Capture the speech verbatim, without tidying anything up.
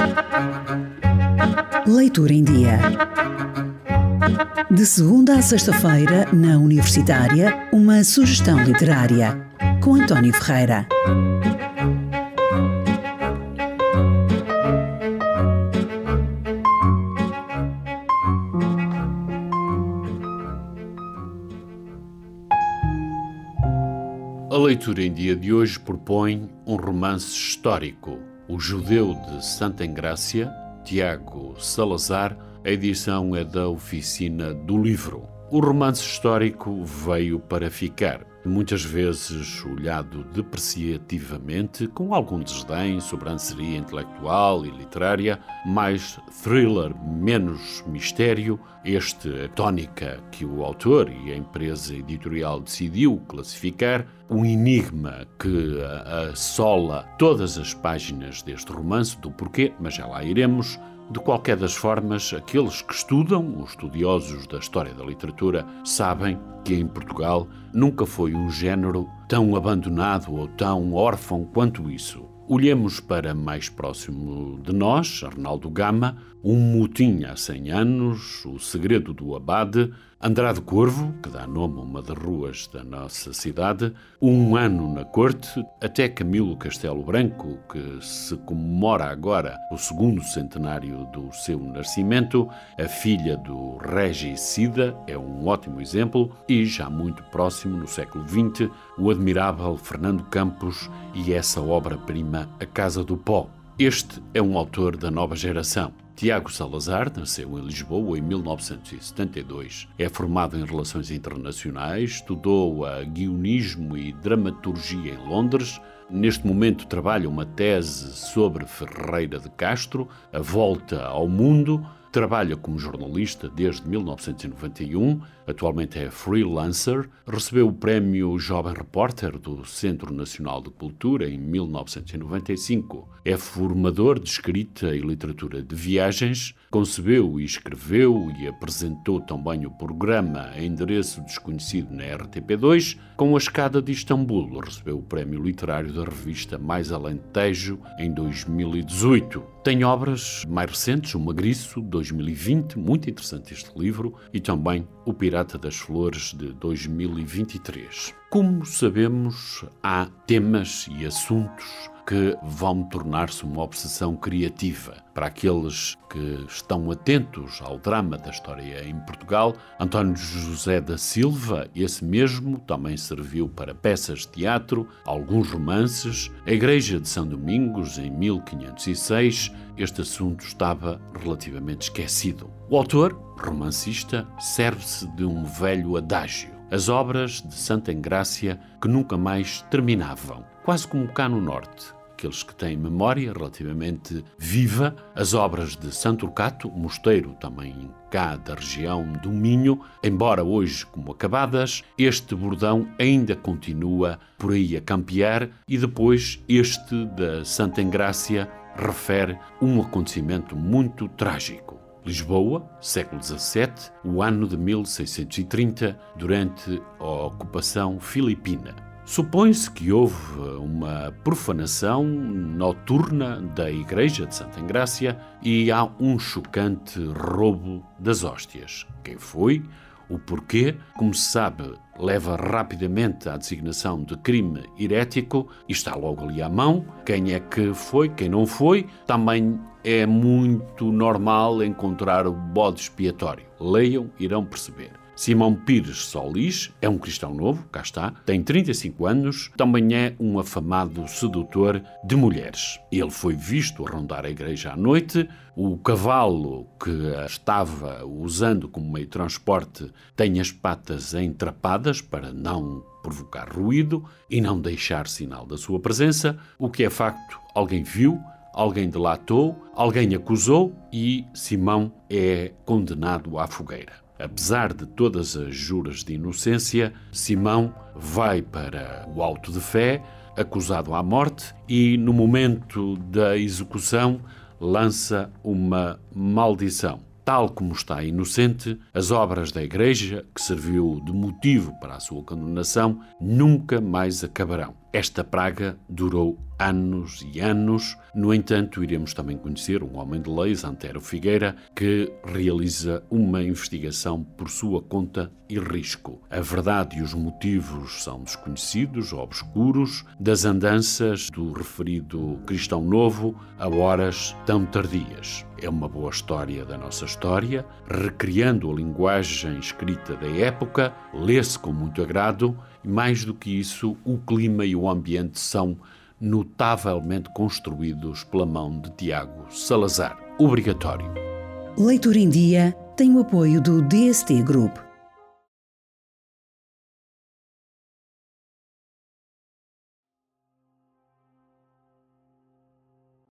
Leitura em Dia. De segunda a sexta-feira, na Universitária, uma sugestão literária, com António Ferreira. A leitura em dia de hoje propõe um romance histórico, O Judeu de Santa Engrácia, Tiago Salazar. A edição é da Oficina do Livro. O romance histórico veio para ficar, muitas vezes olhado depreciativamente, com algum desdém, sobranceria intelectual e literária, mais thriller, menos mistério. Esta é a tónica que o autor e a empresa editorial decidiu classificar, um enigma que assola todas as páginas deste romance, do porquê, mas já lá iremos. De qualquer das formas, aqueles que estudam, os estudiosos da história da literatura, sabem que em Portugal nunca foi um género tão abandonado ou tão órfão quanto isso. Olhemos para mais próximo de nós, Arnaldo Gama, Um Motim há cem anos, O Segredo do Abade, Andrade Corvo, que dá nome a uma das ruas da nossa cidade, Um Ano na Corte, até Camilo Castelo Branco, que se comemora agora o segundo centenário do seu nascimento, A Filha do Regicida é um ótimo exemplo, e já muito próximo, no século vinte, o admirável Fernando Campos e essa obra-prima A Casa do Pó. Este é um autor da nova geração. Tiago Salazar nasceu em Lisboa em mil novecentos e setenta e dois. É formado em Relações Internacionais, estudou a guionismo e dramaturgia em Londres. Neste momento trabalha uma tese sobre Ferreira de Castro, A Volta ao Mundo. Trabalha como jornalista desde mil novecentos e noventa e um, atualmente é freelancer, recebeu o prémio Jovem Repórter do Centro Nacional de Cultura em mil novecentos e noventa e cinco. É formador de escrita e literatura de viagens, concebeu e escreveu e apresentou também o programa Endereço Desconhecido na R T P dois. Com A Escada de Istambul, recebeu o prémio literário da revista Mais Alentejo em dois mil e dezoito. Tem obras mais recentes, O Magriço, dois mil e vinte, muito interessante este livro, e também O Pirata das Flores, de dois mil e vinte e três. Como sabemos, há temas e assuntos que vão tornar-se uma obsessão criativa. Para aqueles que estão atentos ao drama da história em Portugal, António José da Silva, esse mesmo, também serviu para peças de teatro, alguns romances. A Igreja de São Domingos, em mil quinhentos e seis, este assunto estava relativamente esquecido. O autor, romancista, serve-se de um velho adágio. As obras de Santa Engrácia que nunca mais terminavam, quase como cá no Norte. Aqueles que têm memória relativamente viva, as obras de Santo Turcato, mosteiro também cá da região do Minho, embora hoje como acabadas, este bordão ainda continua por aí a campear, e depois este da Santa Engrácia refere um acontecimento muito trágico. Lisboa, século dezassete, o ano de mil seiscentos e trinta, durante a ocupação filipina. Supõe-se que houve uma profanação noturna da Igreja de Santa Engrácia e há um chocante roubo das hóstias. Quem foi? O porquê? Como se sabe, leva rapidamente à designação de crime herético e está logo ali à mão. Quem é que foi, quem não foi? Também é muito normal encontrar o bode expiatório. Leiam, irão perceber. Simão Pires Solis é um cristão novo, cá está, tem trinta e cinco anos, também é um afamado sedutor de mulheres. Ele foi visto a rondar a igreja à noite, o cavalo que estava usando como meio de transporte tem as patas entrapadas para não provocar ruído e não deixar sinal da sua presença. O que é facto, alguém viu, alguém delatou, alguém acusou e Simão é condenado à fogueira. Apesar de todas as juras de inocência, Simão vai para o auto de fé, acusado à morte, e no momento da execução lança uma maldição. Tal como está inocente, as obras da Igreja, que serviu de motivo para a sua condenação, nunca mais acabarão. Esta praga durou anos e anos. No entanto, iremos também conhecer um homem de leis, Antero Figueira, que realiza uma investigação por sua conta e risco. A verdade e os motivos são desconhecidos ou obscuros das andanças do referido cristão novo a horas tão tardias. É uma boa história da nossa história, recriando a linguagem escrita da época, lê-se com muito agrado e, mais do que isso, o clima e o ambiente são notavelmente construídos pela mão de Tiago Salazar. Obrigatório. Leitura em Dia tem o apoio do D S T Group.